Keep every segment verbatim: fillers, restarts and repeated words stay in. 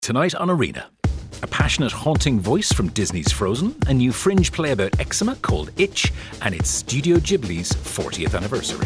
Tonight on Arena, a passionate, haunting voice from Disney's Frozen, a new fringe play about eczema called Itch, and it's Studio Ghibli's fortieth anniversary.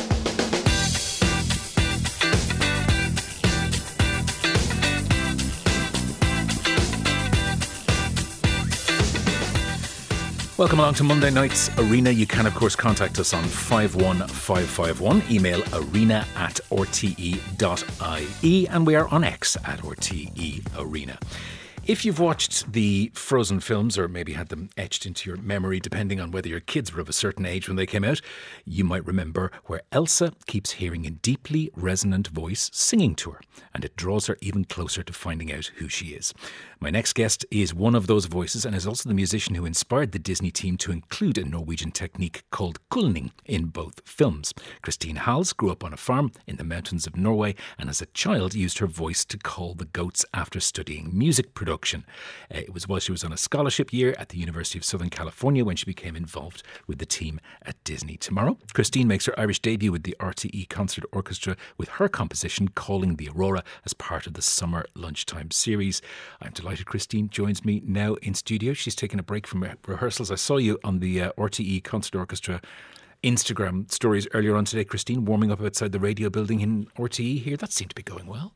Welcome along to Monday night's Arena. You can, of course, contact us on five one five five one, email arena at r t e dot i e, and we are on X at R T E Arena. If you've watched the Frozen films, or maybe had them etched into your memory, depending on whether your kids were of a certain age when they came out, you might remember where Elsa keeps hearing a deeply resonant voice singing to her, and it draws her even closer to finding out who she is. My next guest is one of those voices and is also the musician who inspired the Disney team to include a Norwegian technique called kulning in both films. Christine Hals grew up on a farm in the mountains of Norway and as a child used her voice to call the goats after studying music production. Uh, it was while she was on a scholarship year at the University of Southern California when she became involved with the team at Disney. Tomorrow, Christine makes her Irish debut with the R T E Concert Orchestra with her composition Calling the Aurora as part of the Summer Lunchtime series. I'm delighted Christine joins me now in studio. She's taken a break from rehearsals. I saw you on the uh, R T E Concert Orchestra Instagram stories earlier on today, Christine, warming up outside the radio building in R T E here. That seemed to be going well.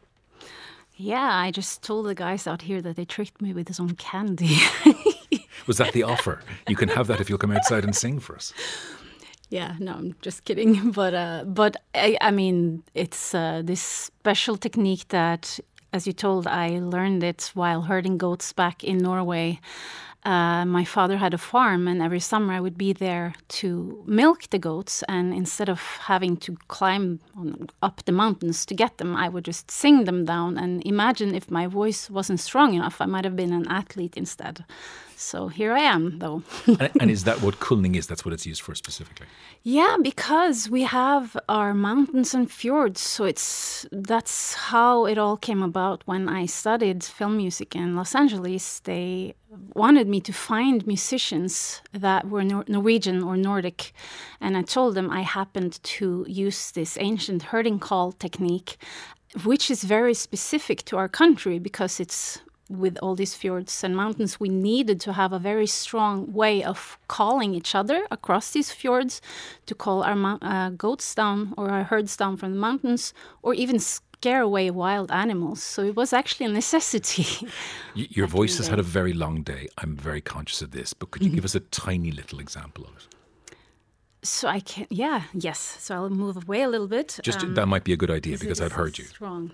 Yeah, I just told the guys out here that they tricked me with some candy. Was that the offer? You can have that if you'll come outside and sing for us. Yeah, no, I'm just kidding. But uh, but I, I mean, it's uh, this special technique that, as you told, I learned it while herding goats back in Norway. Uh, my father had a farm, and every summer I would be there to milk the goats. And instead of having to climb on, up the mountains to get them, I would just sing them down. And imagine if my voice wasn't strong enough, I might have been an athlete instead. So here I am, though. and, and is that what kulning is? That's what it's used for specifically? Yeah, because we have our mountains and fjords. So it's that's how it all came about. When I studied film music in Los Angeles, they wanted me to find musicians that were Nor- Norwegian or Nordic. And I told them I happened to use this ancient herding call technique, which is very specific to our country because it's with all these fjords and mountains, we needed to have a very strong way of calling each other across these fjords to call our mo- uh, goats down or our herds down from the mountains, or even scare away wild animals. So it was actually a necessity. Your voice has had a very long day. I'm very conscious of this, but could you give us a tiny little example of it? So I can, yeah, yes. So I'll move away a little bit. Just um, that might be a good idea because I've heard you. Strong.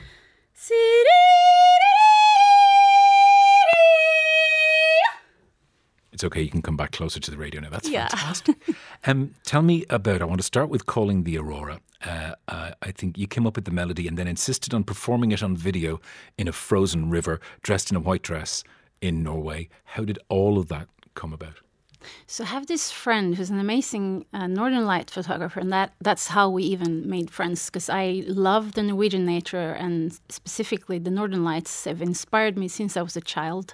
It's okay, you can come back closer to the radio now. That's yeah. fantastic. um, tell me about, I want to start with Calling the Aurora. Uh, uh, I think you came up with the melody and then insisted on performing it on video in a frozen river, dressed in a white dress in Norway. How did all of that come about? So I have this friend who's an amazing uh, Northern Light photographer, and that, that's how we even made friends, because I love the Norwegian nature, and specifically the Northern Lights have inspired me since I was a child.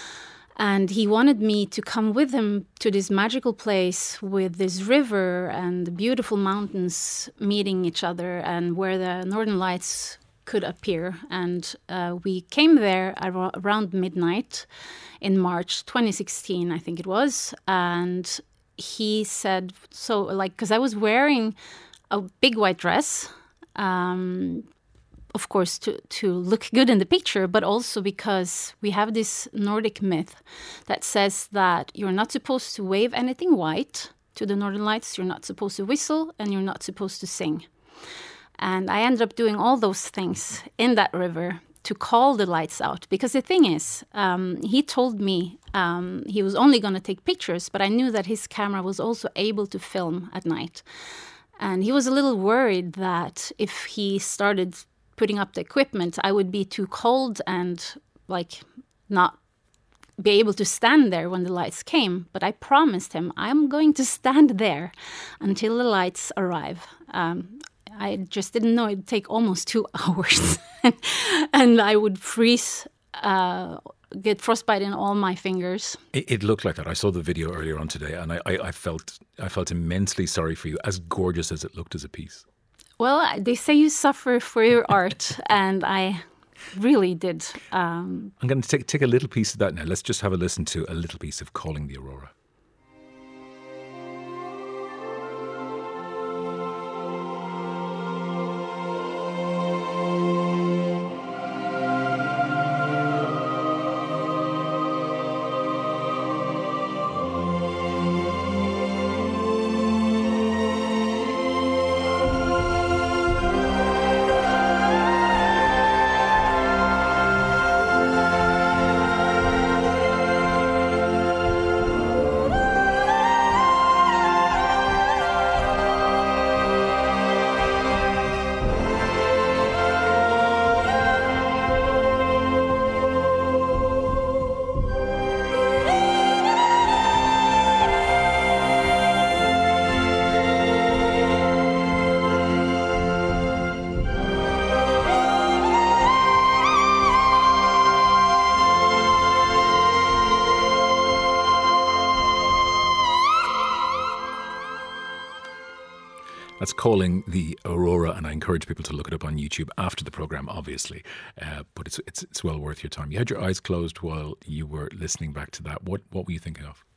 And he wanted me to come with him to this magical place with this river and the beautiful mountains meeting each other and where the Northern Lights could appear. And uh, we came there ar- around midnight in March twenty sixteen, I think it was. And he said, so like, because I was wearing a big white dress, um, of course, to, to look good in the picture, but also because we have this Nordic myth that says that you're not supposed to wave anything white to the Northern Lights, you're not supposed to whistle, and you're not supposed to sing. And I ended up doing all those things in that river to call the lights out. Because the thing is, um, he told me um, he was only going to take pictures, but I knew that his camera was also able to film at night. And he was a little worried that if he started putting up the equipment, I would be too cold and like not be able to stand there when the lights came. But I promised him I'm going to stand there until the lights arrive. Um, I just didn't know it'd take almost two hours and I would freeze, uh, get frostbite in all my fingers. It, it looked like that. I saw the video earlier on today and I, I, I felt I felt immensely sorry for you, as gorgeous as it looked as a piece. Well, they say you suffer for your art, and I really did. Um, I'm going to take, take a little piece of that now. Let's just have a listen to a little piece of Calling the Aurora. That's Calling the Aurora, and I encourage people to look it up on YouTube after the programme, obviously. Uh, but it's, it's it's well worth your time. You had your eyes closed while you were listening back to that. What what were you thinking of?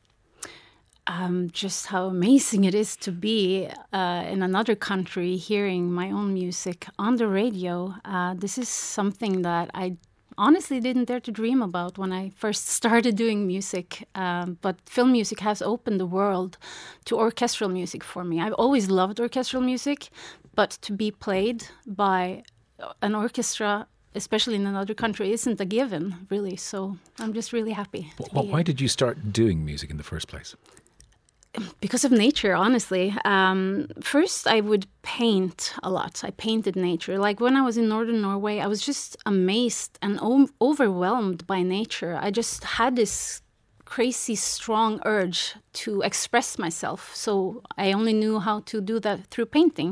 Um, just how amazing it is to be uh, in another country hearing my own music on the radio. Uh, this is something that I honestly didn't dare to dream about when I first started doing music. Um, but film music has opened the world to orchestral music for me. I've always loved orchestral music, but to be played by an orchestra, especially in another country, isn't a given, really. So I'm just really happy. Well, why did you start doing music in the first place? Because of nature, honestly. Um, first, I would paint a lot. I painted nature. Like when I was in northern Norway, I was just amazed and o- overwhelmed by nature. I just had this crazy, strong urge to express myself. So I only knew how to do that through painting.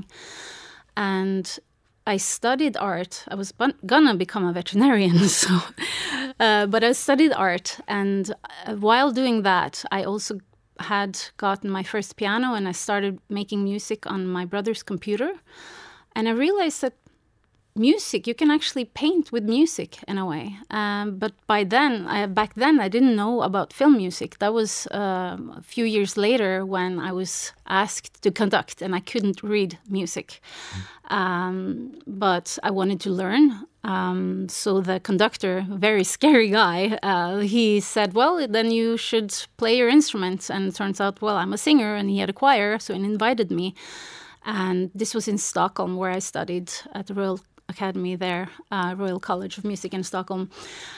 And I studied art. I was bun- gonna become a veterinarian, so uh, but I studied art. And uh, while doing that, I also had gotten my first piano, and I started making music on my brother's computer. And I realized that music, you can actually paint with music in a way. Um, but by then, I, back then, I didn't know about film music. That was uh, a few years later when I was asked to conduct, and I couldn't read music. Mm. Um, but I wanted to learn. Um, so the conductor, very scary guy, uh, he said, well, then you should play your instruments. And it turns out, well, I'm a singer, and he had a choir, so he invited me. And this was in Stockholm, where I studied at the Royal Academy there, uh, Royal College of Music in Stockholm.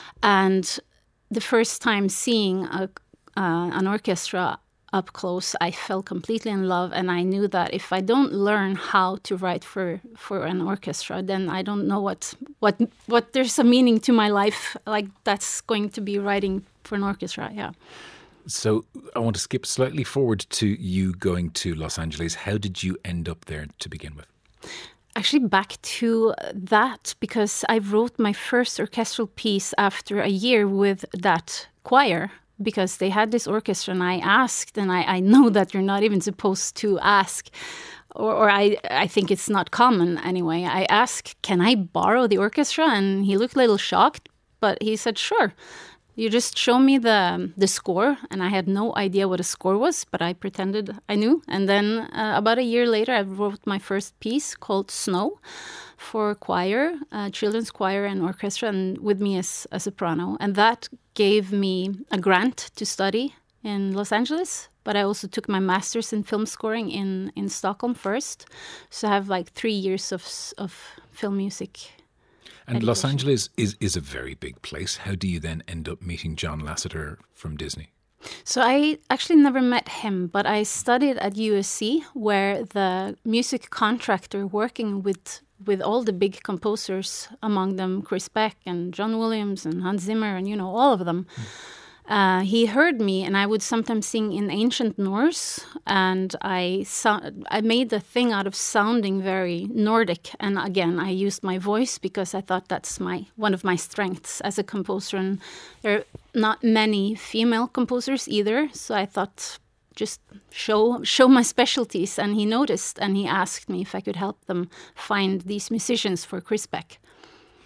And the first time seeing a, uh, an orchestra up close, I fell completely in love, and I knew that if I don't learn how to write for, for an orchestra, then I don't know what what what there's a meaning to my life. Like that's going to be writing for an orchestra, yeah. So I want to skip slightly forward to you going to Los Angeles. How did you end up there to begin with? Actually, back to that, because I wrote my first orchestral piece after a year with that choir, because they had this orchestra, and I asked, and I, I know that you're not even supposed to ask, or, or I, I think it's not common anyway. I asked, can I borrow the orchestra? And he looked a little shocked, but he said, sure. You just show me the the score, and I had no idea what a score was, but I pretended I knew. And then uh, about a year later, I wrote my first piece called Snow for choir, uh, children's choir and orchestra, and with me as a soprano. And that gave me a grant to study in Los Angeles, but I also took my master's in film scoring in, in Stockholm first. So I have like three years of of film music. And education. Los Angeles is, is a very big place. How do you then end up meeting John Lasseter from Disney? So I actually never met him, but I studied at U S C, where the music contractor working with with all the big composers, among them Chris Beck and John Williams and Hans Zimmer and, you know, all of them. Mm. Uh, he heard me, and I would sometimes sing in ancient Norse, and I so- I made the thing out of sounding very Nordic. And again, I used my voice because I thought that's my one of my strengths as a composer. And there are not many female composers either, so I thought just show show my specialties. And he noticed, and he asked me if I could help them find these musicians for Chris Beck.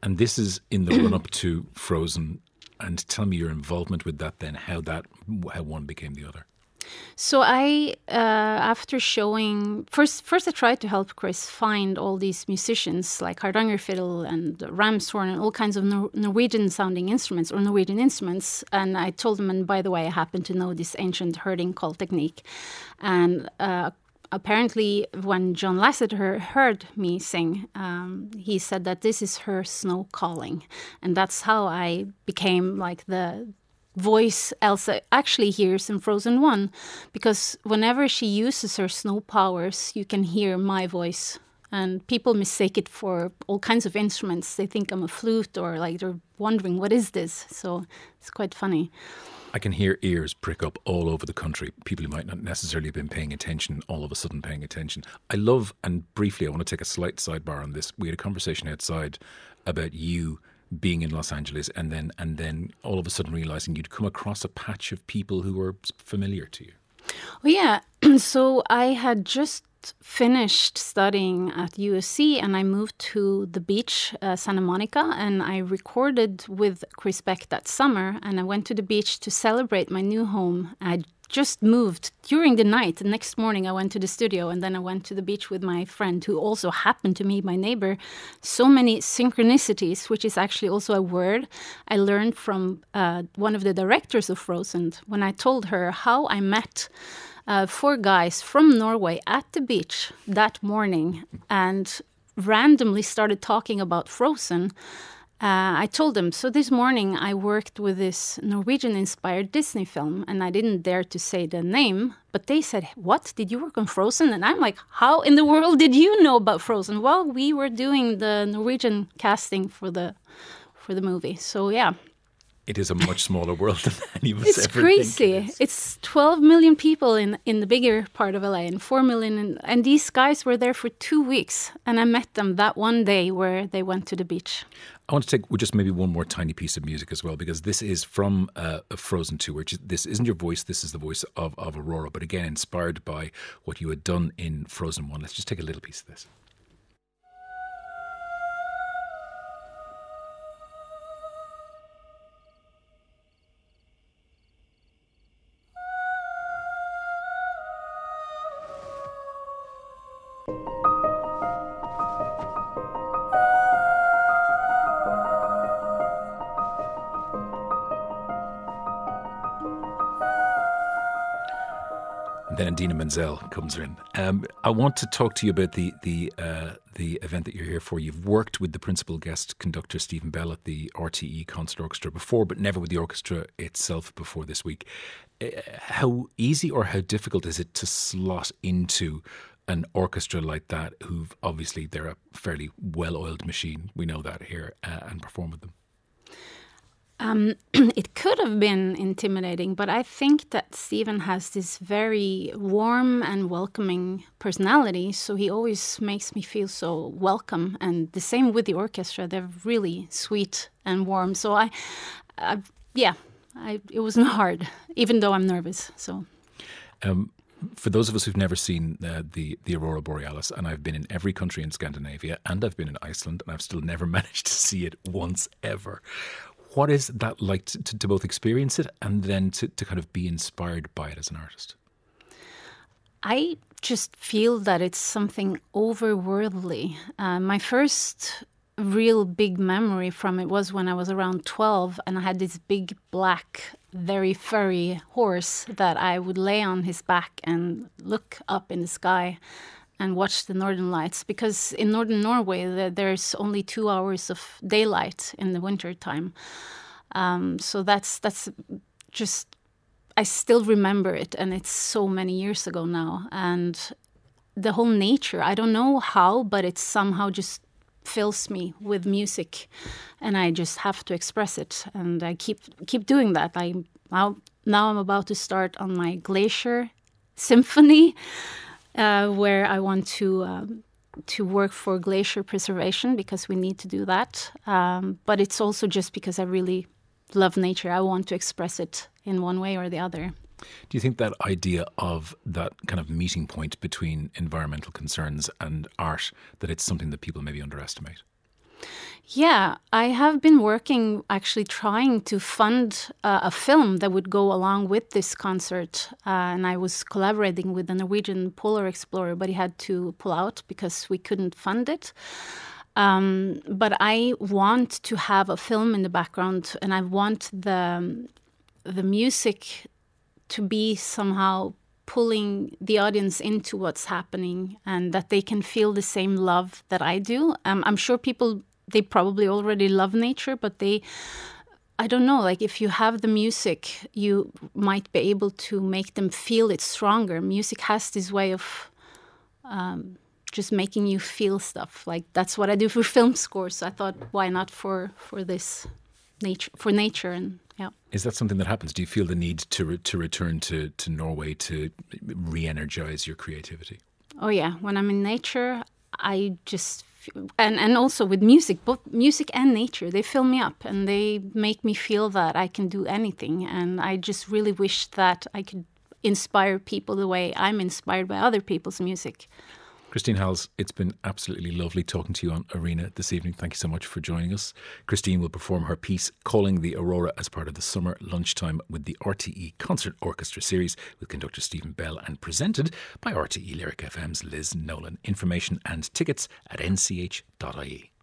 And this is in the run-up to Frozen. And tell me your involvement with that then, how that how one became the other. So I, uh, after showing, first first I tried to help Chris find all these musicians like Hardanger fiddle and ramshorn and all kinds of Nor- Norwegian-sounding instruments or Norwegian instruments. And I told him, and by the way, I happen to know this ancient herding call technique. And uh, apparently when John Lasseter heard me sing, um, he said that this is her snow calling. And that's how I became like the voice Elsa actually hears in Frozen one, because whenever she uses her snow powers, you can hear my voice. And people mistake it for all kinds of instruments. They think I'm a flute, or like they're wondering, what is this? So it's quite funny. I can hear ears prick up all over the country. People who might not necessarily have been paying attention, all of a sudden paying attention. I love, and briefly, I want to take a slight sidebar on this. We had a conversation outside about you being in Los Angeles and then and then all of a sudden realising you'd come across a patch of people who were familiar to you. Oh, yeah. So I had just finished studying at U S C and I moved to the beach, uh, Santa Monica, and I recorded with Chris Beck that summer, and I went to the beach to celebrate my new home. I just moved during the night. The next morning I went to the studio, and then I went to the beach with my friend who also happened to be my neighbor. So many synchronicities, which is actually also a word I learned from uh, one of the directors of Frozen when I told her how I met uh, four guys from Norway at the beach that morning and randomly started talking about Frozen. Uh, I told them, so this morning I worked with this Norwegian-inspired Disney film, and I didn't dare to say the name, but they said, what, did you work on Frozen? And I'm like, how in the world did you know about Frozen? Well, we were doing the Norwegian casting for the for the movie, so yeah. It is a much smaller world than any of us it's ever crazy. think it is. It's twelve million people in, in the bigger part of L A and four million. In, and these guys were there for two weeks. And I met them that one day where they went to the beach. I want to take well, just maybe one more tiny piece of music as well, because this is from uh, Frozen two, which this isn't your voice, this is the voice of, of Aurora, but again, inspired by what you had done in Frozen one. Let's just take a little piece of this. Then Idina Menzel comes in. Um, I want to talk to you about the the uh, the event that you're here for. You've worked with the principal guest conductor Stephen Bell at the R T E Concert Orchestra before, but never with the orchestra itself before this week. Uh, how easy or how difficult is it to slot into an orchestra like that, who've obviously they're a fairly well-oiled machine, we know that here, uh, and perform with them? Um, it could have been intimidating, but I think that Stephen has this very warm and welcoming personality, so he always makes me feel so welcome. And the same with the orchestra; they're really sweet and warm. So I, I yeah, I, it wasn't hard, even though I'm nervous. So. Um, For those of us who've never seen uh, the, the Aurora Borealis, and I've been in every country in Scandinavia, and I've been in Iceland, and I've still never managed to see it once ever. What is that like to, to, to both experience it and then to, to kind of be inspired by it as an artist? I just feel that it's something overworldly. Uh, my first real big memory from it was when I was around twelve, and I had this big black, very furry horse that I would lay on his back and look up in the sky and watch the northern lights, because in northern Norway the, there's only two hours of daylight in the winter time. Um, so that's that's just, I still remember it, and it's so many years ago now. And the whole nature, I don't know how, but it somehow just fills me with music, and I just have to express it, and I keep keep doing that. I now now I'm about to start on my Glacier Symphony, uh, where I want to uh, to work for glacier preservation, because we need to do that. Um, but it's also just because I really love nature. I want to express it in one way or the other. Do you think that idea of that kind of meeting point between environmental concerns and art, that it's something that people maybe underestimate? Yeah, I have been working, actually trying to fund uh, a film that would go along with this concert. Uh, and I was collaborating with the Norwegian polar explorer, but he had to pull out because we couldn't fund it. Um, but I want to have a film in the background, and I want the the music to be somehow pulling the audience into what's happening, and that they can feel the same love that I do. Um, I'm sure people, they probably already love nature, but they, I don't know, like if you have the music, you might be able to make them feel it stronger. Music has this way of um, just making you feel stuff. Like that's what I do for film scores. So I thought, why not for, for this nature, for nature and yeah. Is that something that happens? Do you feel the need to re- to return to, to Norway to re-energize your creativity? Oh yeah, when I'm in nature, I just f- and and also with music, both music and nature, they fill me up and they make me feel that I can do anything. And I just really wish that I could inspire people the way I'm inspired by other people's music. Christine Hals, it's been absolutely lovely talking to you on Arena this evening. Thank you so much for joining us. Christine will perform her piece, Calling the Aurora, as part of the summer lunchtime with the R T E Concert Orchestra series with conductor Stephen Bell, and presented by R T E Lyric F M's Liz Nolan. Information and tickets at n c h dot i e.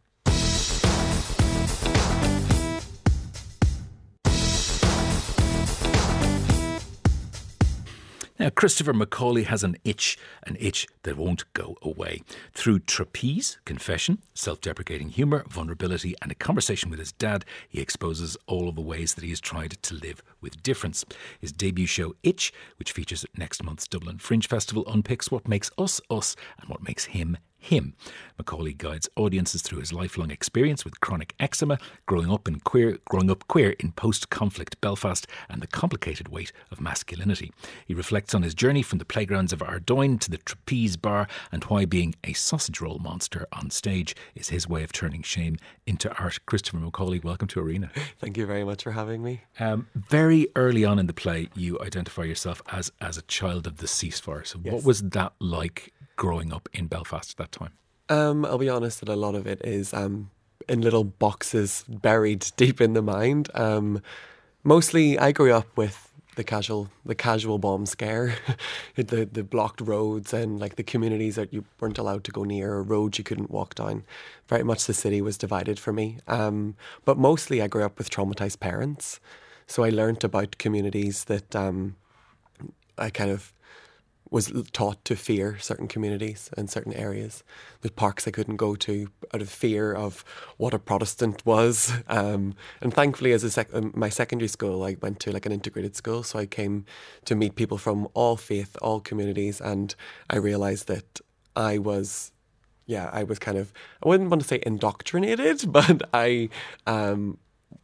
Now, Christopher McCauley has an itch, an itch that won't go away. Through trapeze, confession, self-deprecating humour, vulnerability and a conversation with his dad, he exposes all of the ways that he has tried to live with difference. His debut show, Itch, which features at next month's Dublin Fringe Festival, unpicks what makes us us and what makes him him. McCauley guides audiences through his lifelong experience with chronic eczema, growing up in queer, growing up queer in post-conflict Belfast, and the complicated weight of masculinity. He reflects on his journey from the playgrounds of Ardoyne to the trapeze bar, and why being a sausage roll monster on stage is his way of turning shame into art. Christopher McCauley, welcome to Arena. Thank you very much for having me. Um, very early on in the play, you identify yourself as as a child of the ceasefire. So yes. What was that like growing up in Belfast at that time? Um, I'll be honest that a lot of it is um, in little boxes buried deep in the mind. Um, mostly I grew up with the casual the casual bomb scare, the the blocked roads and like the communities that you weren't allowed to go near, or roads you couldn't walk down. Very much the city was divided for me. Um, but mostly I grew up with traumatised parents. So I learnt about communities that um, I kind of was taught to fear certain communities and certain areas. There's parks I couldn't go to out of fear of what a Protestant was. Um, and thankfully, as a sec- my secondary school, I went to like an integrated school. So I came to meet people from all faith, all communities. And I realised that I was, yeah, I was kind of, I wouldn't want to say indoctrinated, but I, um,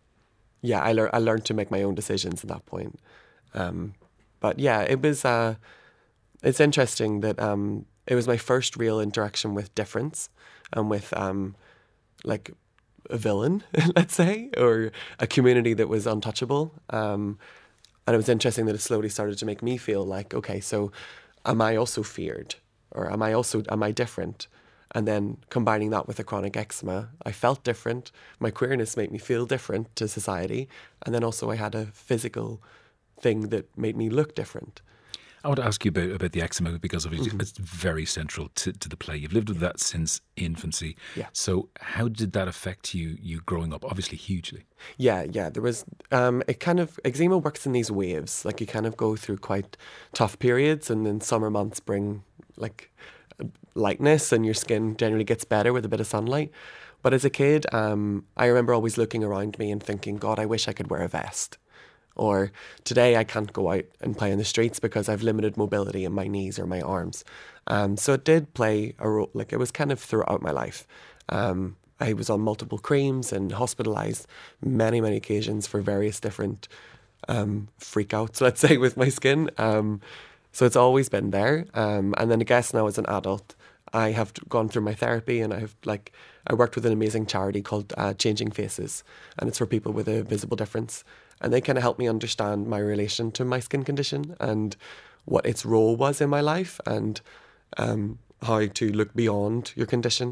yeah, I, lear- I learned to make my own decisions at that point. Um, but yeah, it was... Uh, It's interesting that um, it was my first real interaction with difference and with um, like a villain, let's say, or a community that was untouchable. Um, and it was interesting that it slowly started to make me feel like, okay, so am I also feared? Or am I also, am I different? And then combining that with the chronic eczema, I felt different. My queerness made me feel different to society. And then also I had a physical thing that made me look different. I want to ask you about, about the eczema, because obviously Mm-hmm. it's very central to, to the play. You've lived with that since infancy. Yeah. So how did that affect you, you growing up? Obviously hugely. Yeah, yeah. There was, um, it kind of, eczema works in these waves. Like you kind of go through quite tough periods, and then summer months bring like lightness, and your skin generally gets better with a bit of sunlight. But as a kid, um, I remember always looking around me and thinking, God, I wish I could wear a vest. Or today I can't go out and play in the streets because I've limited mobility in my knees or my arms. Um, so it did play a role, like it was kind of throughout my life. Um, I was on multiple creams and hospitalised many, many occasions for various different um, freakouts, let's say, with my skin. Um, so it's always been there. Um, and then I guess now as an adult, I have gone through my therapy, and I've like I worked with an amazing charity called uh, Changing Faces, and it's for people with a visible difference. And they kind of helped me understand my relation to my skin condition and what its role was in my life, and um, how to look beyond your condition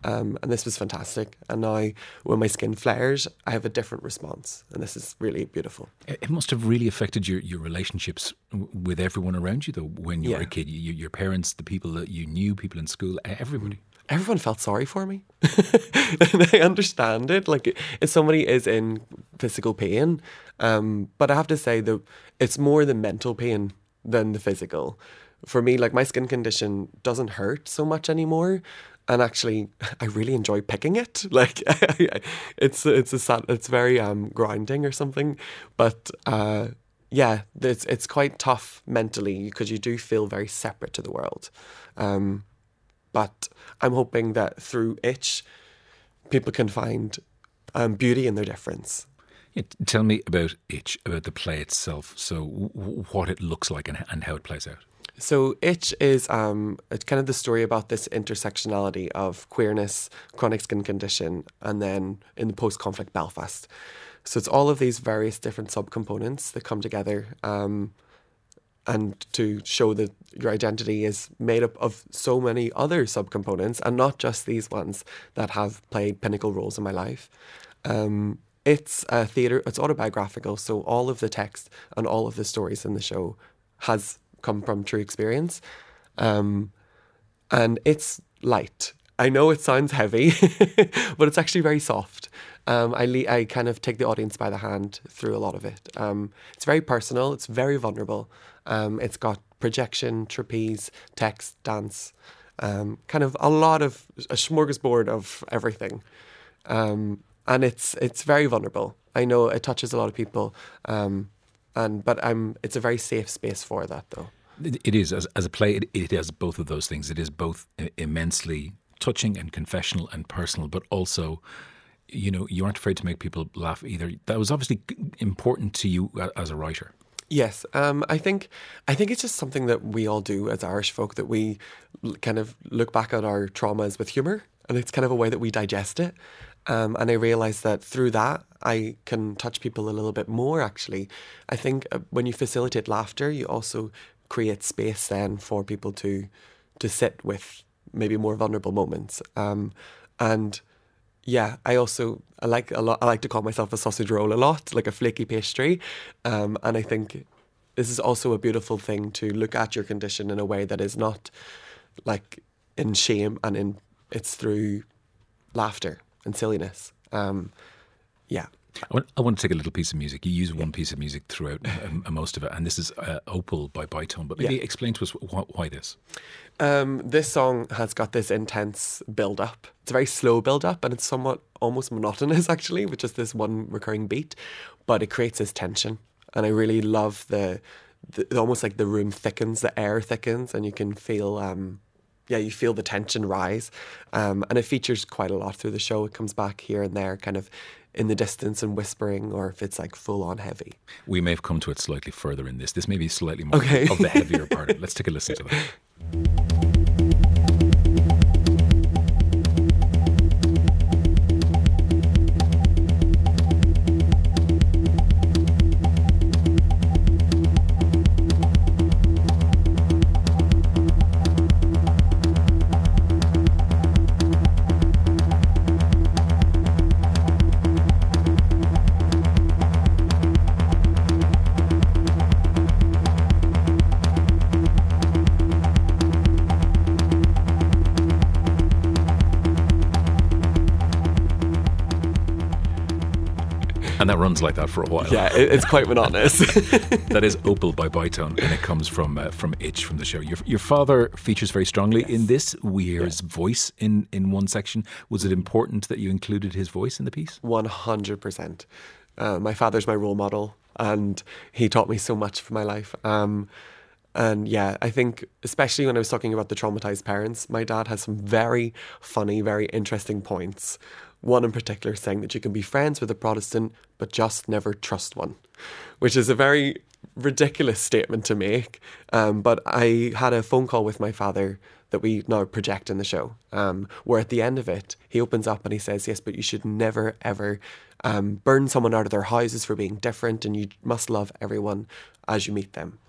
Um, and this was fantastic. And now when my skin flares, I have a different response. And this is really beautiful. It must have really affected your, your relationships w- with everyone around you, though, when you Yeah. were a kid. You, your parents, the people that you knew, people in school, everybody. Everyone felt sorry for me. And I understand it. Like, if somebody is in physical pain, um, but I have to say that it's more the mental pain than the physical. For me, like, my skin condition doesn't hurt so much anymore. And actually, I really enjoy picking it. Like, it's it's a sad, it's very um grounding or something. But uh, yeah, it's it's quite tough mentally because you do feel very separate to the world. Um, but I'm hoping that through Itch, people can find um, beauty in their difference. Yeah, tell me about Itch, about the play itself. So, w- what it looks like and, and how it plays out. So Itch is um, it's kind of the story about this intersectionality of queerness, chronic skin condition, and then in the post-conflict Belfast. So it's all of these various different subcomponents that come together um, and to show that your identity is made up of so many other subcomponents and not just these ones that have played pinnacle roles in my life. Um, it's a theatre, it's autobiographical, so all of the text and all of the stories in the show has come from true experience. Um, and it's light. I know it sounds heavy, but it's actually very soft. Um, I le- I kind of take the audience by the hand through a lot of it. Um, it's very personal. It's very vulnerable. Um, it's got projection, trapeze, text, dance, um, kind of a lot of a smorgasbord of everything. Um, and it's it's very vulnerable. I know it touches a lot of people. Um, And but I'm. It's a very safe space for that, though. It, it is as as a play. It, it has both of those things. It is both immensely touching and confessional and personal, but also, you know, you aren't afraid to make people laugh either. That was obviously important to you as a writer. Yes, um, I think I think it's just something that we all do as Irish folk, that we kind of look back at our traumas with humour, and it's kind of a way that we digest it. Um, and I realised that through that, I can touch people a little bit more, actually. I think uh, when you facilitate laughter, you also create space then for people to to sit with maybe more vulnerable moments. Um, and yeah, I also, I like a lot, I like to call myself a sausage roll a lot, like a flaky pastry. Um, and I think this is also a beautiful thing, to look at your condition in a way that is not like in shame, and in it's through laughter and silliness. Um, yeah. I want, I want to take a little piece of music. You use one piece of music throughout um, most of it, and this is uh, Opal by Bytone. But maybe Yeah. explain to us wh- why this. Um, this song has got this intense build-up. It's a very slow build-up, and it's somewhat almost monotonous, actually, with just this one recurring beat. But it creates this tension, and I really love the, the almost like the room thickens, the air thickens, and you can feel... Um, yeah, you feel the tension rise. Um, and it features quite a lot through the show. It comes back here and there, kind of in the distance and whispering, or if it's like full on heavy. We may have come to it slightly further in this. This may be slightly more Okay. of the heavier part of it. Let's take a listen to that. And that runs like that for a while. Yeah, it, it's quite monotonous. That is Opal by Bytone, and it comes from uh, from Itch, from the show. Your your father features very strongly Yes. in this. We hear Yeah. his voice in, in one section. Was it important that you included his voice in the piece? one hundred percent. Uh, my father's my role model, and he taught me so much for my life. Um, and yeah, I think especially when I was talking about the traumatized parents, my dad has some very funny, very interesting points. One in particular saying that you can be friends with a Protestant, but just never trust one, which is a very ridiculous statement to make. Um, but I had a phone call with my father that we now project in the show, um, where at the end of it, he opens up and he says, yes, but you should never, ever um, burn someone out of their houses for being different, and you must love everyone as you meet them.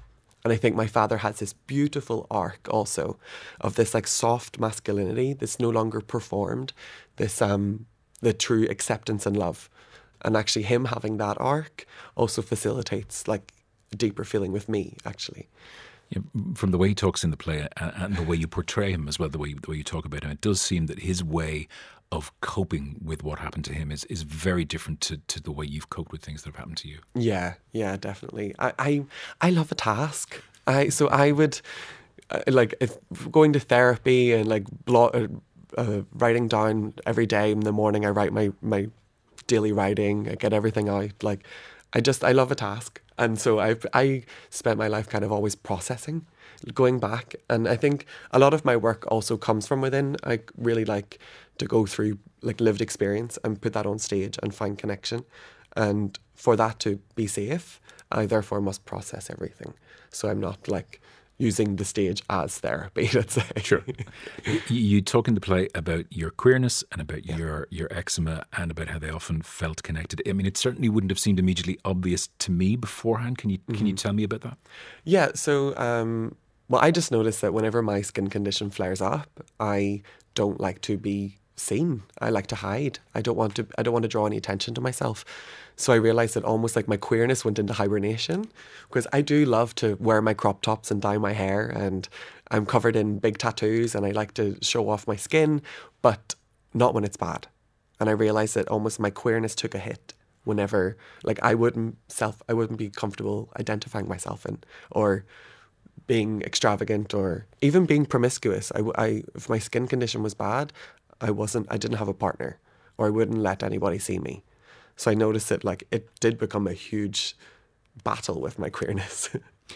And I think my father has this beautiful arc also of this like soft masculinity that's no longer performed, this um the true acceptance and love. And actually him having that arc also facilitates like a deeper feeling with me, actually. Yeah, from the way he talks in the play and, and the way you portray him as well, the way the way you talk about him, it does seem that his way of coping with what happened to him is, is very different to, to the way you've coped with things that have happened to you. Yeah, yeah, definitely. I I, I love a task. I so I would uh, like if going to therapy and like blog, uh, uh, writing down every day in the morning. I write my my daily writing. I get everything out. Like I just I love a task, and so I I spent my life kind of always processing, going back, and I think a lot of my work also comes from within. I really like to go through like lived experience and put that on stage and find connection. And for that to be safe, I therefore must process everything. So I'm not like using the stage as therapy, let's say. Sure. you, you talk in the play about your queerness and about yeah. your, your eczema and about how they often felt connected. I mean, it certainly wouldn't have seemed immediately obvious to me beforehand. Can you, mm-hmm. can you tell me about that? Yeah, so... Um, well, I just noticed that whenever my skin condition flares up, I don't like to be seen. I like to hide. I don't want to I don't want to draw any attention to myself. So I realised that almost like my queerness went into hibernation, because I do love to wear my crop tops and dye my hair, and I'm covered in big tattoos and I like to show off my skin, but not when it's bad. And I realised that almost my queerness took a hit whenever like I wouldn't self I wouldn't be comfortable identifying myself in, or being extravagant, or even being promiscuous. I, I if my skin condition was bad, I wasn't, I didn't have a partner, or I wouldn't let anybody see me. So I noticed that like it did become a huge battle with my queerness.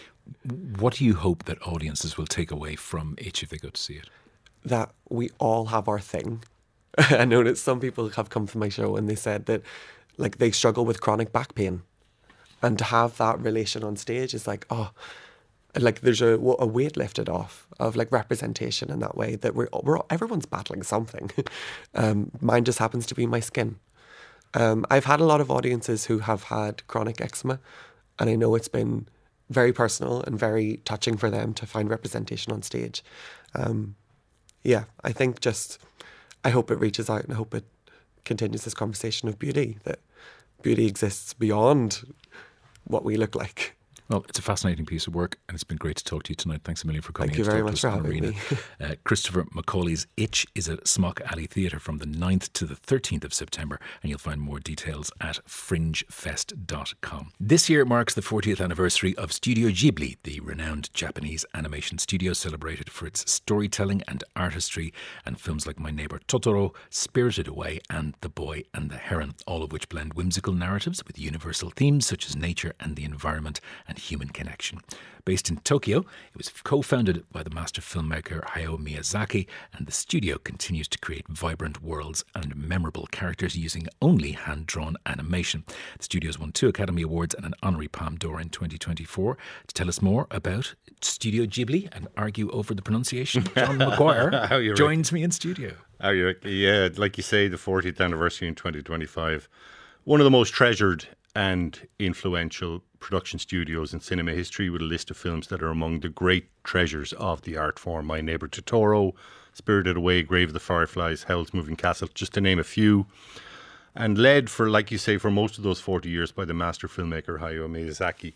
What do you hope that audiences will take away from Itch if they go to see it? That we all have our thing. I know that some people have come to my show and they said that like they struggle with chronic back pain, and to have that relation on stage is like, oh, like there's a, a weight lifted off of like representation in that way, that we're, we're everyone's battling something. um, mine just happens to be my skin. Um, I've had a lot of audiences who have had chronic eczema, and I know it's been very personal and very touching for them to find representation on stage. Um, yeah, I think just, I hope it reaches out, and I hope it continues this conversation of beauty, that beauty exists beyond what we look like. Well, it's a fascinating piece of work, and it's been great to talk to you tonight. Thanks a million for coming. Thank you very much for having me. uh, Christopher Macaulay's Itch is at Smock Alley Theatre from the ninth to the thirteenth of September, and you'll find more details at fringe fest dot com. This year marks the fortieth anniversary of Studio Ghibli, the renowned Japanese animation studio celebrated for its storytelling and artistry, and films like My Neighbor Totoro, Spirited Away, and The Boy and the Heron, all of which blend whimsical narratives with universal themes such as nature and the environment and human connection. Based in Tokyo, it was co-founded by the master filmmaker Hayao Miyazaki, and the studio continues to create vibrant worlds and memorable characters using only hand-drawn animation. The studio's won two Academy Awards and an honorary Palme d'Or in twenty twenty-four. To tell us more about Studio Ghibli and argue over the pronunciation, John Maguire joins me in studio. How you, yeah, like you say, the fortieth anniversary in twenty twenty-five. One of the most treasured and influential production studios in cinema history, with a list of films that are among the great treasures of the art form. My Neighbor Totoro, Spirited Away, Grave of the Fireflies, Howl's Moving Castle, just to name a few. And led for, like you say, for most of those forty years by the master filmmaker Hayao Miyazaki.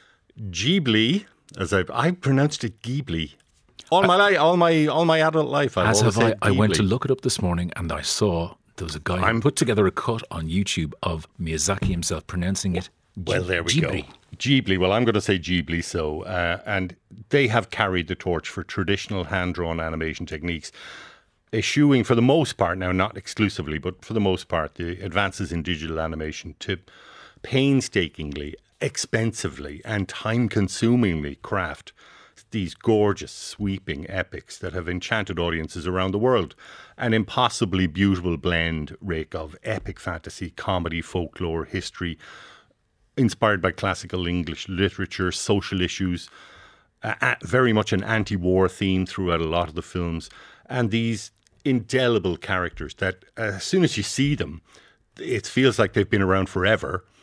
Ghibli, as I've, I pronounced it Ghibli. All my life, all my all my adult life, I've As always have I. said I went Ghibli. to look it up this morning, and I saw there was a guy I'm- who put together a cut on YouTube of Miyazaki himself pronouncing it Well, there we Ghibli. go. Ghibli. Well, I'm going to say Ghibli. So, uh, and they have carried the torch for traditional hand-drawn animation techniques, eschewing for the most part, now not exclusively, but for the most part, the advances in digital animation to painstakingly, expensively, and time-consumingly craft these gorgeous, sweeping epics that have enchanted audiences around the world. An impossibly beautiful blend, Rick, of epic fantasy, comedy, folklore, history, inspired by classical English literature, social issues, uh, uh, very much an anti-war theme throughout a lot of the films, and these indelible characters that uh, as soon as you see them, it feels like they've been around forever.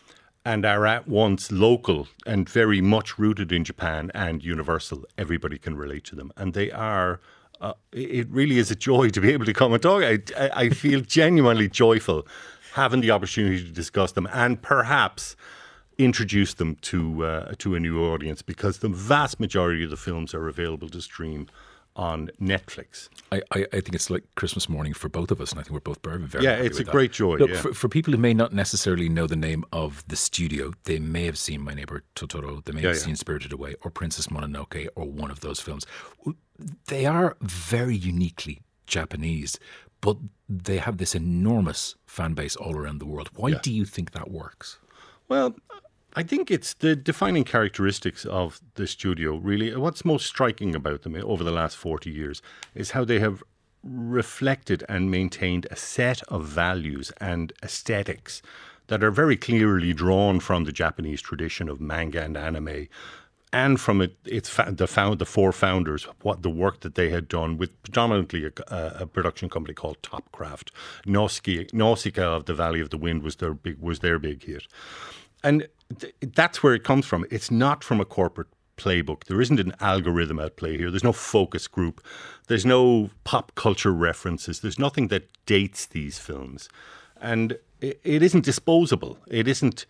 and are at once local and very much rooted in Japan and universal. Everybody can relate to them. And they are, uh, it really is a joy to be able to come and talk. I, I feel genuinely joyful having the opportunity to discuss them and perhaps introduce them to uh, to a new audience, because the vast majority of the films are available to stream on Netflix. I, I, I think it's like Christmas morning for both of us, and I think we're both very, very yeah, happy it's with a that. great joy. Look, yeah. for, for people who may not necessarily know the name of the studio, they may have seen My Neighbor Totoro, they may Yeah, have yeah. seen Spirited Away or Princess Mononoke or one of those films. They are very uniquely Japanese, but they have this enormous fan base all around the world. Why Yeah. do you think that works? Well, I think it's the defining characteristics of the studio, really. What's most striking about them over the last forty years is how they have reflected and maintained a set of values and aesthetics that are very clearly drawn from the Japanese tradition of manga and anime, and from it, it's fa- the found the four founders, what the work that they had done with predominantly a, a production company called Topcraft. Nausicaa, Nausicaa of the Valley of the Wind was their big was their big hit, and th- that's where it comes from. It's not from a corporate playbook. There isn't an algorithm at play here. There's no focus group. There's no pop culture references. There's nothing that dates these films, and it, it isn't disposable. It isn't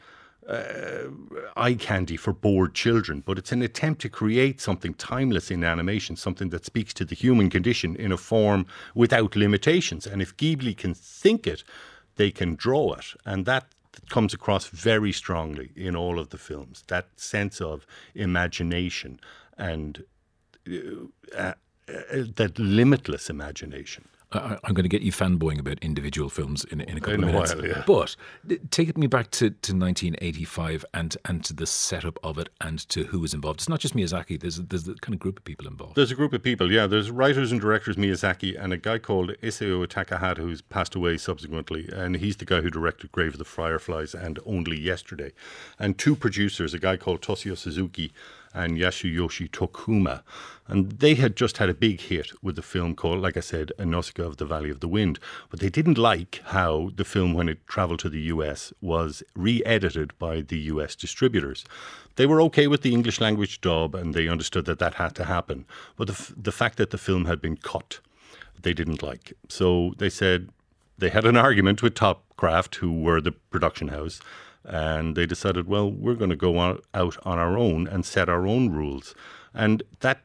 Uh, eye candy for bored children, but it's an attempt to create something timeless in animation, something that speaks to the human condition in a form without limitations. And if Ghibli can think it, they can draw it. And that comes across very strongly in all of the films, that sense of imagination and uh, uh, uh, that limitless imagination. I, I'm going to get you fanboying about individual films in, in a couple In of a minutes. while, yeah. But take me back to, to nineteen eighty-five and and to the setup of it and to who was involved. It's not just Miyazaki. There's a, there's a kind of group of people involved. There's a group of people, yeah. There's writers and directors Miyazaki and a guy called Isao Takahata who's passed away subsequently. And he's the guy who directed Grave of the Fireflies and Only Yesterday. And two producers, a guy called Toshio Suzuki and Yasuyoshi Tokuma. And they had just had a big hit with the film called, like I said, A Nausicaa of the Valley of the Wind. But they didn't like how the film, when it travelled to the U S, was re-edited by the U S distributors. They were okay with the English language dub and they understood that that had to happen. But the, f- the fact that the film had been cut, they didn't like. So they said they had an argument with Topcraft, who were the production house, and they decided, well, we're going to go on, out on our own and set our own rules. And that,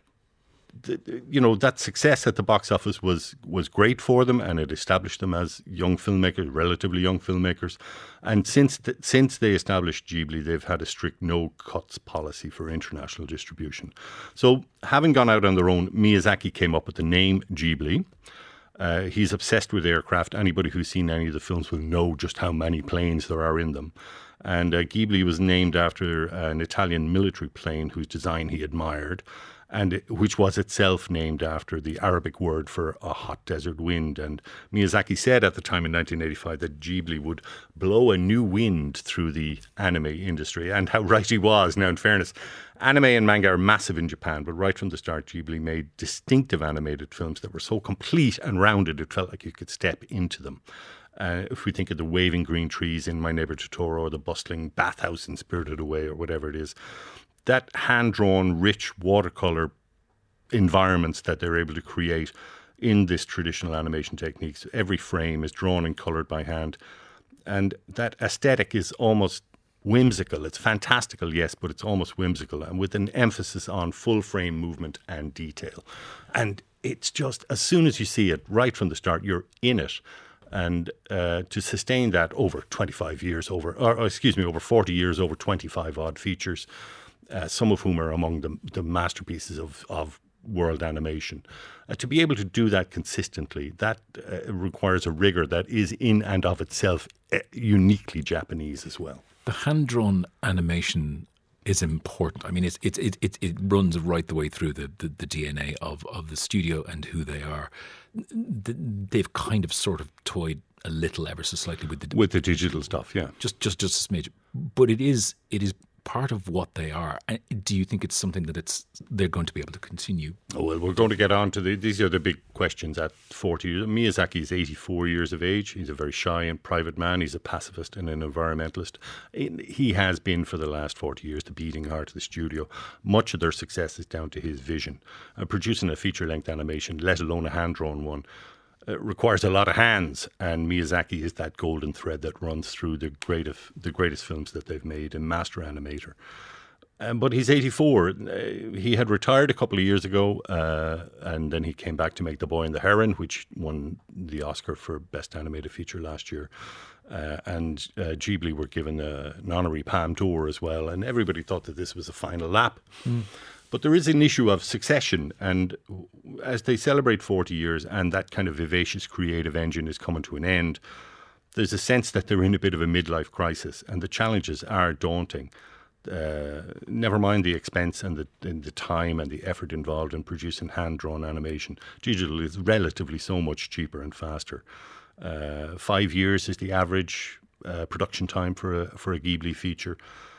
you know, that success at the box office was was great for them, and it established them as young filmmakers, relatively young filmmakers. And since th- since they established Ghibli, they've had a strict no cuts policy for international distribution. So, having gone out on their own, Miyazaki came up with the name Ghibli. Uh, he's obsessed with aircraft. Anybody who's seen any of the films will know just how many planes there are in them. And uh, Ghibli was named after an Italian military plane whose design he admired, and it, which was itself named after the Arabic word for a hot desert wind. And Miyazaki said at the time in nineteen eighty-five that Ghibli would blow a new wind through the anime industry, and how right he was. Now, in fairness, anime and manga are massive in Japan, but right from the start, Ghibli made distinctive animated films that were so complete and rounded, it felt like you could step into them. Uh, if we think of the waving green trees in My Neighbor Totoro, or the bustling bathhouse in Spirited Away, or whatever it is, that hand-drawn, rich watercolor environments that they're able to create in this traditional animation techniques. Every frame is drawn and colored by hand. And that aesthetic is almost whimsical. It's fantastical, yes, but it's almost whimsical, and with an emphasis on full frame movement and detail. And it's just, as soon as you see it, right from the start, you're in it. And uh, to sustain that over twenty-five years, over, or, or excuse me, over forty years, over twenty-five odd features, uh, some of whom are among the, the masterpieces of, of world animation. Uh, to be able to do that consistently, that uh, requires a rigor that is in and of itself uh, uniquely Japanese as well. The hand-drawn animation is important. I mean, it's, it's, it, it, it runs right the way through the, the, the D N A of, of the studio and who they are. They've kind of sort of toyed a little ever so slightly with the with the digital stuff, yeah. Just just just a smidge. But it is it is part of what they are. And do you think it's something that it's they're going to be able to continue? Oh, well, we're going to get on to the, these are the big questions at forty years. Miyazaki is eighty-four years of age. He's a very shy and private man. He's a pacifist and an environmentalist. He has been for the last forty years the beating heart of the studio. Much of their success is down to his vision. Uh, producing a feature-length animation, let alone a hand-drawn one, It requires a lot of hands, and Miyazaki is that golden thread that runs through the greatest, the greatest films that they've made, and master animator. Um, but he's eighty-four. Uh, he had retired a couple of years ago, uh, and then he came back to make The Boy and the Heron, which won the Oscar for Best Animated Feature last year. Uh, and uh, Ghibli were given a, an honorary Palme d'Or as well, and everybody thought that this was a final lap. Mm. But there is an issue of succession, and as they celebrate forty years and that kind of vivacious creative engine is coming to an end, there's a sense that they're in a bit of a midlife crisis, and the challenges are daunting. Uh, never mind the expense and the, and the time and the effort involved in producing hand-drawn animation. Digital is relatively so much cheaper and faster. Uh, five years is the average uh, production time for a, for a Ghibli feature.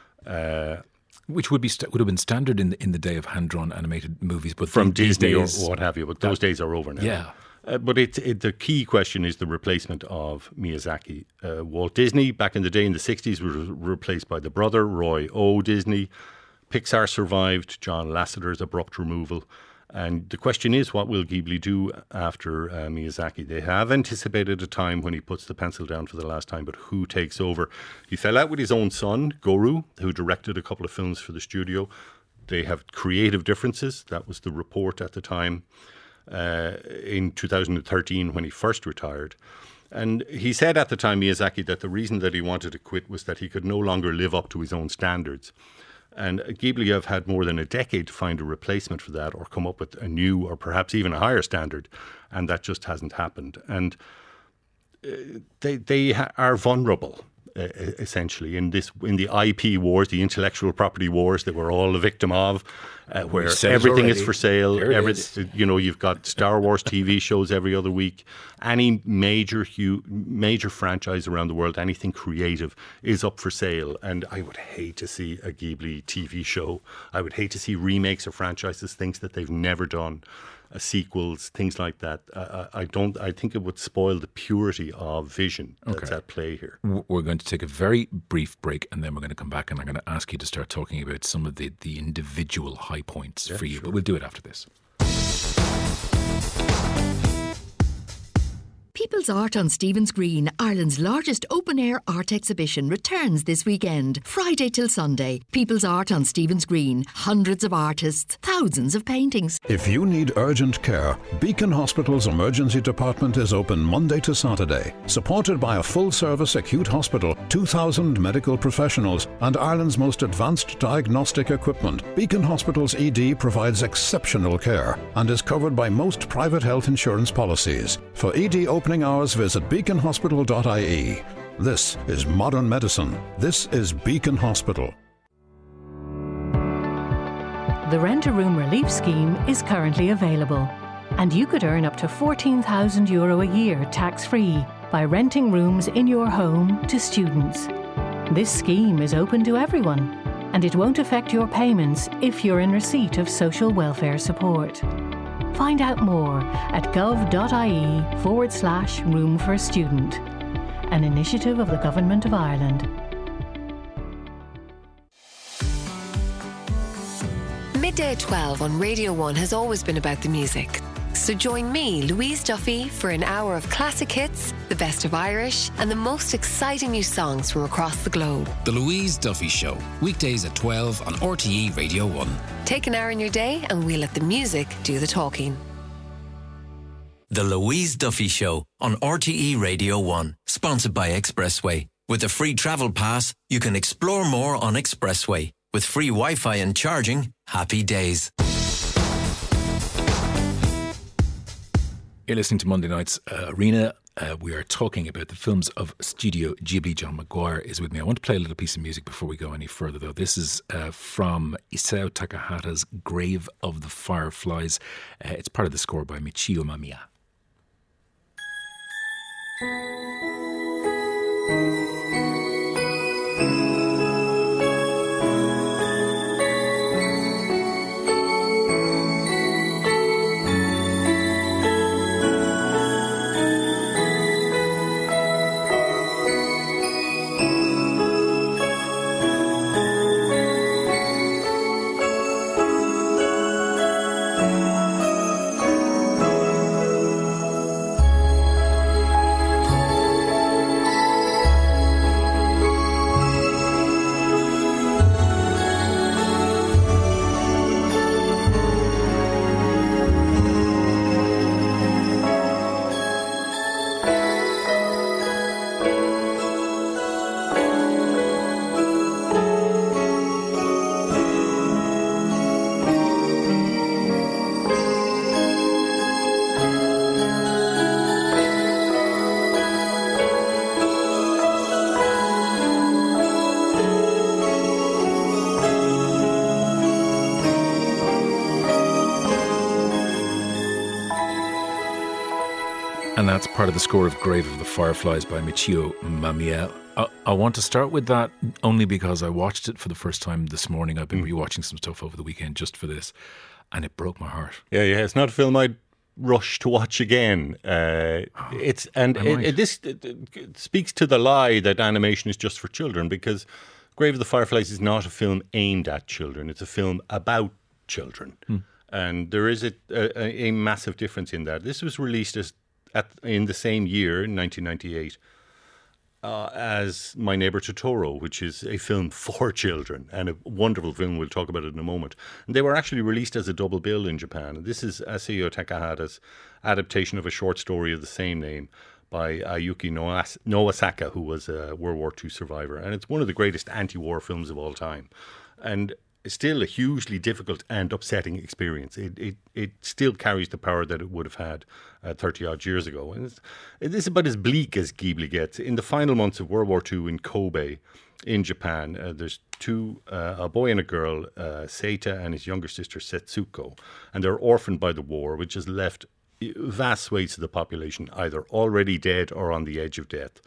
Uh, Which would be st- would have been standard in the, in the day of hand-drawn animated movies, but from these Disney days, or what have you. But those days are over now. Yeah. Uh, but it, it, the key question is the replacement of Miyazaki. Uh, Walt Disney, back in the day in the sixties, was re- replaced by the brother, Roy O. Disney. Pixar survived John Lasseter's abrupt removal. And the question is, what will Ghibli do after uh, Miyazaki? They have anticipated a time when he puts the pencil down for the last time, but who takes over? He fell out with his own son, Goro, who directed a couple of films for the studio. They have creative differences. That was the report at the time. Uh, in two thousand thirteen, when he first retired. And he said at the time, Miyazaki, that the reason that he wanted to quit was that he could no longer live up to his own standards. And Ghibli have had more than a decade to find a replacement for that, or come up with a new or perhaps even a higher standard, and that just hasn't happened. And uh, they they ha- are vulnerable. Uh, essentially, in this, in the I P wars, the intellectual property wars that we're all a victim of, uh, where everything is for sale. Every, is. You know, you've got Star Wars T V shows every other week. Any major, hu- major franchise around the world, anything creative, is up for sale. And I would hate to see a Ghibli T V show. I would hate to see remakes or franchises, things that they've never done. Uh, sequels, things like that. Uh, I don't. I think it would spoil the purity of vision that's okay. at play here. We're going to take a very brief break, and then we're going to come back, and I'm going to ask you to start talking about some of the, the individual high points yeah, for you. Sure. But we'll do it after this. People's Art on Stephen's Green, Ireland's largest open-air art exhibition, returns this weekend, Friday till Sunday. People's Art on Stephen's Green. Hundreds of artists, thousands of paintings. If you need urgent care, Beacon Hospital's emergency department is open Monday to Saturday. Supported by a full-service acute hospital, two thousand medical professionals, and Ireland's most advanced diagnostic equipment, Beacon Hospital's E D provides exceptional care and is covered by most private health insurance policies. For E D opening hours, visit beacon hospital dot I E. This is modern medicine. This is Beacon Hospital. The Rent-A-Room Relief Scheme is currently available, and you could earn up to fourteen thousand euro a year tax-free by renting rooms in your home to students. This scheme is open to everyone, and it won't affect your payments if you're in receipt of social welfare support. Find out more at gov.ie forward slash room for a student, an initiative of the Government of Ireland. Midday at twelve on Radio one has always been about the music. So join me, Louise Duffy, for an hour of classic hits, the best of Irish, and the most exciting new songs from across the globe. The Louise Duffy Show, weekdays at twelve on R T E Radio one. Take an hour in your day and we'll let the music do the talking. The Louise Duffy Show on R T E Radio one, sponsored by Expressway. With a free travel pass, you can explore more on Expressway. With free Wi-Fi and charging, happy days. You're listening to Monday Night's uh, Arena. Uh, we are talking about the films of Studio Ghibli. John Maguire is with me. I want to play a little piece of music before we go any further, though. This is uh, from Isao Takahata's Grave of the Fireflies. Uh, it's part of the score by Michio Mamiya. And that's part of the score of Grave of the Fireflies by Michio Mamiya. I, I want to start with that only because I watched it for the first time this morning. I've been mm. rewatching some stuff over the weekend just for this, and it broke my heart. Yeah, yeah, it's not a film I'd rush to watch again. Uh, oh, it's and it, it, this it, it speaks to the lie that animation is just for children, because Grave of the Fireflies is not a film aimed at children. It's a film about children. Hmm. And there is a, a, a massive difference in that. This was released as at in the same year, in nineteen ninety-eight, uh, as My Neighbor Totoro, which is a film for children and a wonderful film. We'll talk about it in a moment. And they were actually released as a double bill in Japan. This is Asao Takahata's adaptation of a short story of the same name by Ayuki Noasaka, who was a World War Two survivor. And it's one of the greatest anti-war films of all time. And it's still a hugely difficult and upsetting experience. It it, it still carries the power that it would have had uh, thirty-odd years ago. And it's, it is about as bleak as Ghibli gets. In the final months of World War Two in Kobe, in Japan, uh, there's two, uh, a boy and a girl, uh, Seita and his younger sister Setsuko, and they're orphaned by the war, which has left vast swathes of the population either already dead or on the edge of death,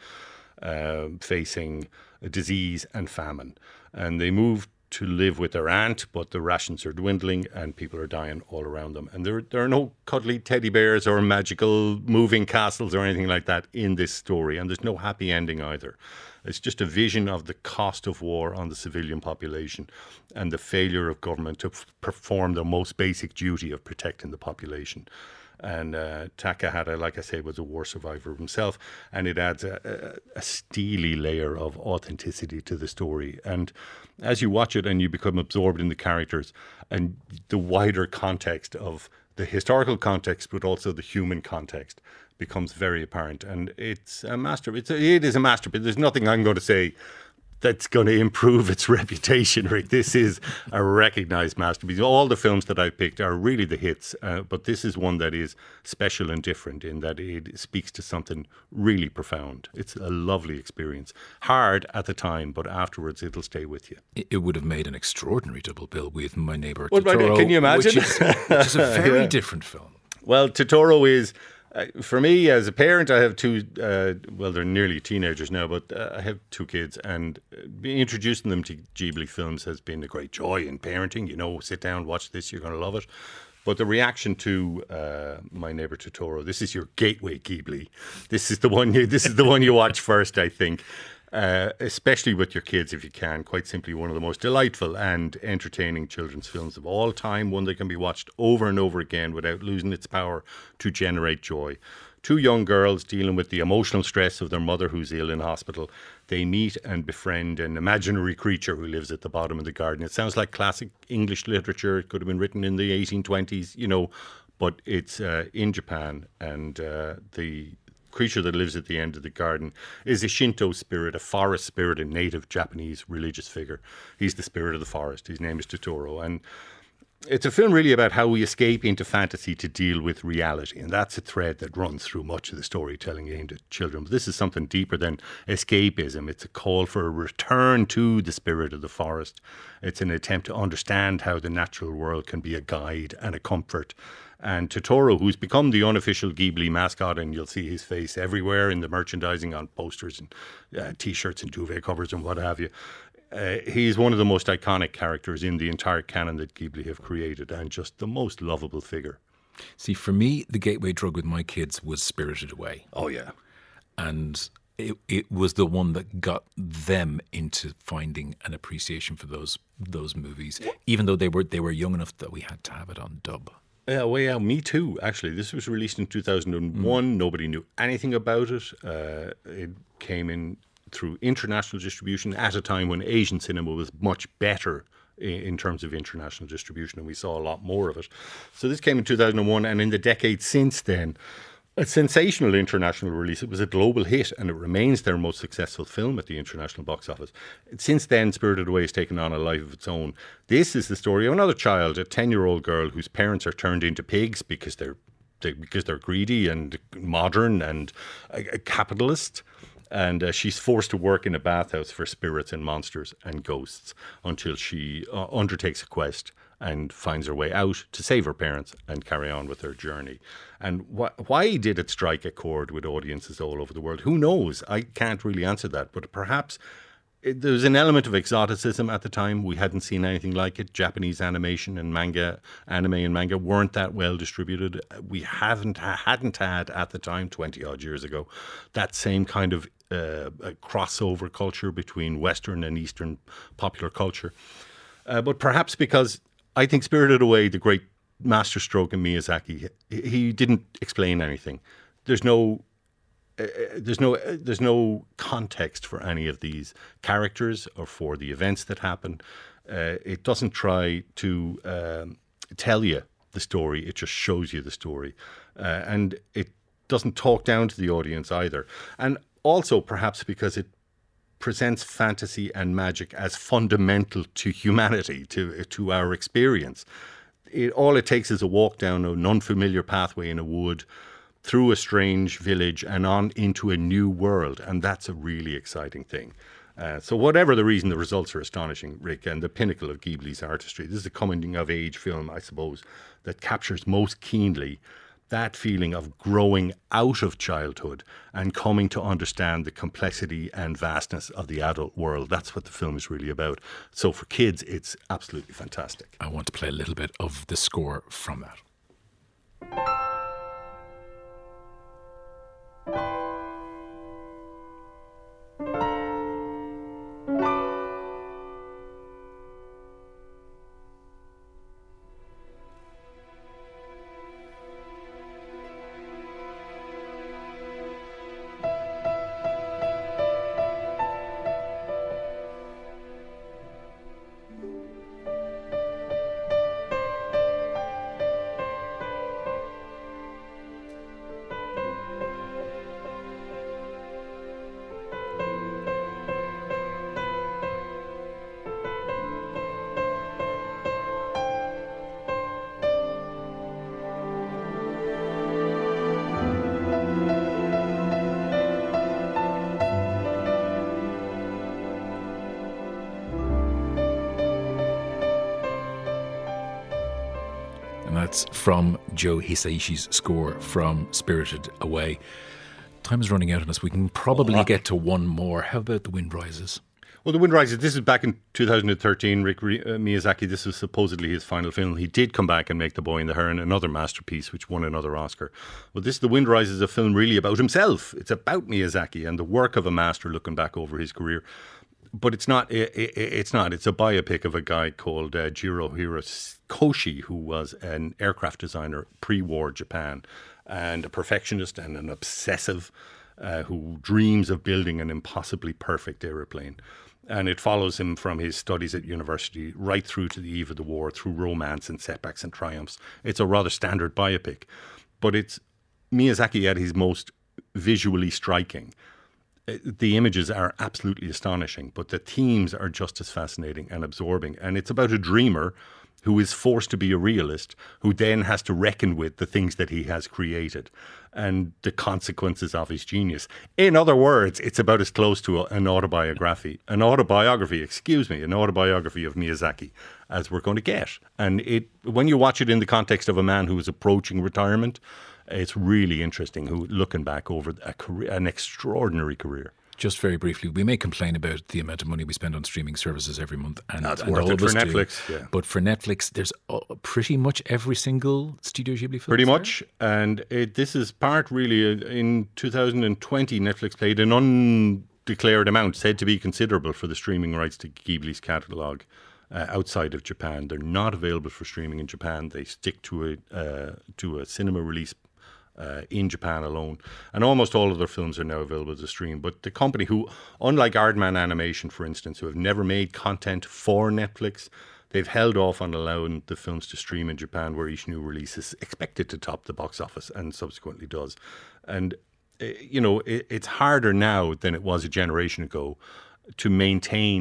uh, facing disease and famine. And they move to live with their aunt, but the rations are dwindling and people are dying all around them. And there, there are no cuddly teddy bears or magical moving castles or anything like that in this story. And there's no happy ending either. It's just a vision of the cost of war on the civilian population and the failure of government to f- perform their most basic duty of protecting the population. And uh, Takahata, like I say, was a war survivor himself, and it adds a, a, a steely layer of authenticity to the story. And as you watch it and you become absorbed in the characters and the wider context of the historical context, but also the human context, becomes very apparent. And it's a master. It's a, it is a masterpiece. There's nothing I'm going to say that's going to improve its reputation, Rick. This is a recognised masterpiece. All the films that I picked are really the hits, uh, but this is one that is special and different in that it speaks to something really profound. It's a lovely experience. Hard at the time, but afterwards it'll stay with you. It would have made an extraordinary double bill with My Neighbor well, Totoro. Can you imagine? Which is, which is a very yeah. different film. Well, Totoro is... Uh, for me, as a parent, I have two, uh, well, they're nearly teenagers now, but uh, I have two kids, and uh, introducing them to Ghibli films has been a great joy in parenting. You know, sit down, watch this, you're going to love it. But the reaction to uh, My Neighbor Totoro, this is your gateway Ghibli. This is the one you, this is the one you watch first, I think. Uh, especially with your kids, if you can. Quite simply one of the most delightful and entertaining children's films of all time, one that can be watched over and over again without losing its power to generate joy. Two young girls dealing with the emotional stress of their mother who's ill in hospital. They meet and befriend an imaginary creature who lives at the bottom of the garden. It sounds like classic English literature. It could have been written in the eighteen twenties, you know, but it's uh, in Japan, and uh, the creature that lives at the end of the garden is a Shinto spirit, a forest spirit, a native Japanese religious figure. He's the spirit of the forest. His name is Totoro. And it's a film really about how we escape into fantasy to deal with reality. And that's a thread that runs through much of the storytelling aimed at children. But this is something deeper than escapism. It's a call for a return to the spirit of the forest. It's an attempt to understand how the natural world can be a guide and a comfort. And Totoro, who's become the unofficial Ghibli mascot, and you'll see his face everywhere in the merchandising on posters and uh, T-shirts and duvet covers and what have you. Uh, he's one of the most iconic characters in the entire canon that Ghibli have created, and just the most lovable figure. See, for me, the gateway drug with my kids was Spirited Away. Oh, yeah. And it it was the one that got them into finding an appreciation for those those movies, even though they were they were young enough that we had to have it on dub. Yeah, well, yeah, me too, actually. This was released in two thousand one. Mm. Nobody knew anything about it. Uh, it came in through international distribution at a time when Asian cinema was much better in, in terms of international distribution, and we saw a lot more of it. So this came in two thousand one, and in the decade since then, a sensational international release. It was a global hit, and it remains their most successful film at the international box office. Since then, Spirited Away has taken on a life of its own. This is the story of another child, a ten-year-old girl whose parents are turned into pigs because they're they, because they're greedy and modern and a, a capitalist. And uh, she's forced to work in a bathhouse for spirits and monsters and ghosts until she uh, undertakes a quest and finds her way out to save her parents and carry on with her journey. And wh- why did it strike a chord with audiences all over the world? Who knows? I can't really answer that, but perhaps it, there was an element of exoticism at the time. We hadn't seen anything like it. Japanese animation and manga, anime and manga weren't that well distributed. We haven't hadn't had at the time, twenty odd years ago, that same kind of uh, crossover culture between Western and Eastern popular culture. Uh, but perhaps because I think Spirited Away, the great masterstroke in Miyazaki, he, he didn't explain anything. There's no Uh, there's no uh, there's no context for any of these characters or for the events that happen. Uh, it doesn't try to um, tell you the story. It just shows you the story. Uh, and it doesn't talk down to the audience either. And also perhaps because it presents fantasy and magic as fundamental to humanity, to to our experience. It, all it takes is a walk down an unfamiliar pathway in a wood, through a strange village and on into a new world. And that's a really exciting thing. Uh, so whatever the reason, the results are astonishing, Rick, and the pinnacle of Ghibli's artistry. This is a coming-of-age film, I suppose, that captures most keenly that feeling of growing out of childhood and coming to understand the complexity and vastness of the adult world. That's what the film is really about. So for kids, it's absolutely fantastic. I want to play a little bit of the score from that. That's from Joe Hisaishi's score from Spirited Away. Time is running out on us. We can probably oh, get to one more. How about The Wind Rises? Well, The Wind Rises, this is back in two thousand thirteen. Rick uh, Miyazaki, this was supposedly his final film. He did come back and make The Boy and the Heron, another masterpiece, which won another Oscar. But this, The Wind Rises, is a film really about himself. It's about Miyazaki and the work of a master looking back over his career. But it's not. It, it, it's not. It's a biopic of a guy called uh, Jiro Hirokoshi, who was an aircraft designer pre-war Japan, and a perfectionist and an obsessive, uh, who dreams of building an impossibly perfect aeroplane. And it follows him from his studies at university right through to the eve of the war, through romance and setbacks and triumphs. It's a rather standard biopic, but it's Miyazaki at his most visually striking. The images are absolutely astonishing, but the themes are just as fascinating and absorbing. And it's about a dreamer who is forced to be a realist, who then has to reckon with the things that he has created and the consequences of his genius. In other words, it's about as close to an autobiography, an autobiography, excuse me, an autobiography of Miyazaki as we're going to get. And it, when you watch it in the context of a man who is approaching retirement, it's really interesting, who looking back over a career, an extraordinary career. Just very briefly, we may complain about the amount of money we spend on streaming services every month, and that's and worth all it of for us Netflix. do. Yeah. But for Netflix, there's uh, pretty much every single Studio Ghibli film. Pretty much, and it, this is part really. Uh, in two thousand twenty, Netflix paid an undeclared amount, said to be considerable, for the streaming rights to Ghibli's catalogue. Uh, outside of Japan, they're not available for streaming in Japan. They stick to a uh, to a cinema release uh, in Japan alone, and almost all of their films are now available to stream. But the company, who, unlike Aardman Animation, for instance, who have never made content for Netflix, they've held off on allowing the films to stream in Japan, where each new release is expected to top the box office and subsequently does. And uh, you know, it, it's harder now than it was a generation ago to maintain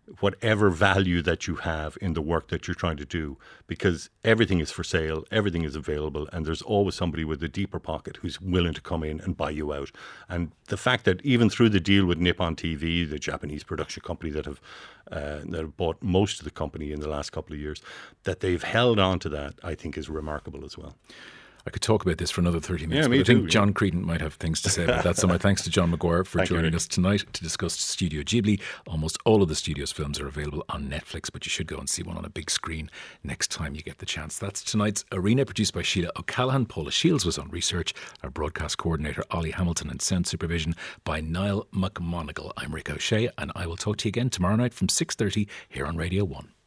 whatever value that you have in the work that you're trying to do, because everything is for sale, everything is available, and there's always somebody with a deeper pocket who's willing to come in and buy you out. And the fact that even through the deal with Nippon T V, the Japanese production company that have uh, that have bought most of the company in the last couple of years, that they've held on to that, I think is remarkable as well. I could talk about this for another thirty minutes, yeah, but I too, think John yeah. Creedon might have things to say about that. So my thanks to John Maguire for Thank joining you. us tonight to discuss Studio Ghibli. Almost all of the studio's films are available on Netflix, but you should go and see one on a big screen next time you get the chance. That's tonight's Arena, produced by Sheila O'Callaghan. Paula Shields was on research. Our broadcast coordinator, Ollie Hamilton, and sound supervision by Niall McMonigal. I'm Rick O'Shea, and I will talk to you again tomorrow night from six thirty here on Radio one.